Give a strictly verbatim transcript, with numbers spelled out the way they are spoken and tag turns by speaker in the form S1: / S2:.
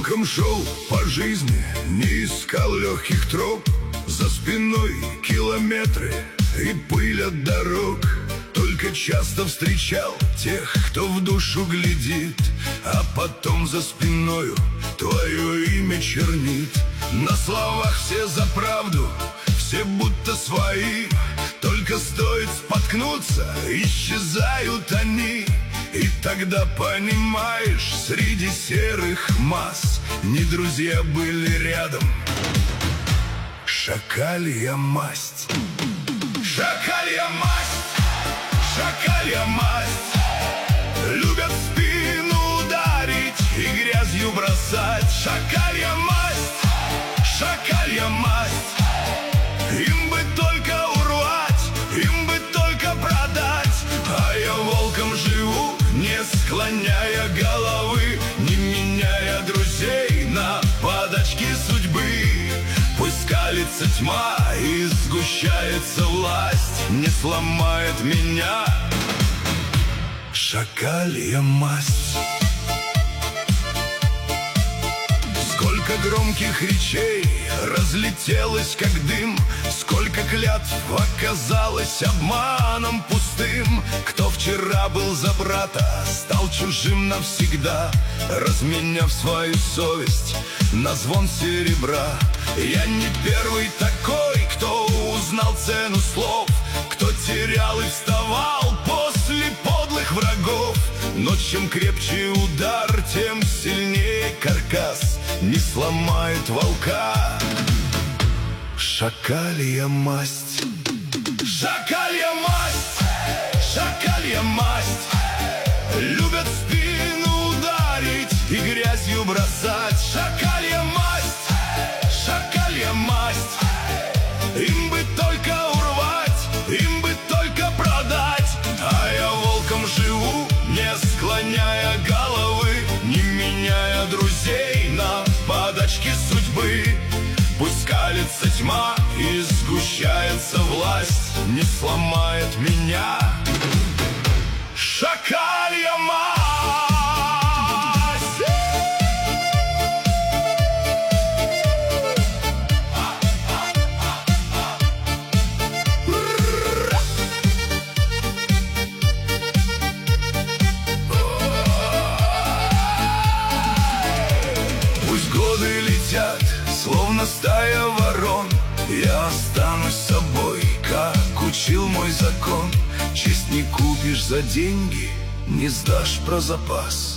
S1: волком шел по жизни, не искал легких троп. За спиной километры и пыль от дорог. Только часто встречал тех, кто в душу глядит, а потом за спиною твое имя чернит. На словах все за правду, все будто свои, только стоит споткнуться, исчезают они. И тогда понимаешь, среди серых масс не друзья были рядом. Шакалья масть, шакалья масть, шакалья масть. Любят в спину ударить и грязью бросать. Шакалья масть, шакалья масть. Им бы только урвать, им бы только продать. А я волком живу, не склоняя головы, не меняя друзей на подачки судьбы. Пусть скалится тьма и сгущается власть, не сломает меня шакалья масть. Сколько громких речей разлетелось, как дым, сколько клятв оказалось обманом пустым. Кто вчера был за брата, стал чужим навсегда, разменяв свою совесть на звон серебра. Я не первый такой, кто узнал цену слов, кто терял и вставал после подлых врагов. Но чем крепче удар, тем сильнее каркас, не сломает волка шакалья масть. Шакалья масть, шакалья масть. Любят в спину ударить и грязью бросать. Шакалья масть, шакалья масть. Им бы только урвать, им бы только продать. А я волком живу, не склоняя головы, не меняя друзей на подачки судьбы. Пусть скалится тьма и сгущается власть, не сломает меня шакалья масть. Пусть годы летят, словно стая ворон, я останусь собой, как учил мой закон. Честь не купишь за деньги, не сдашь про запас.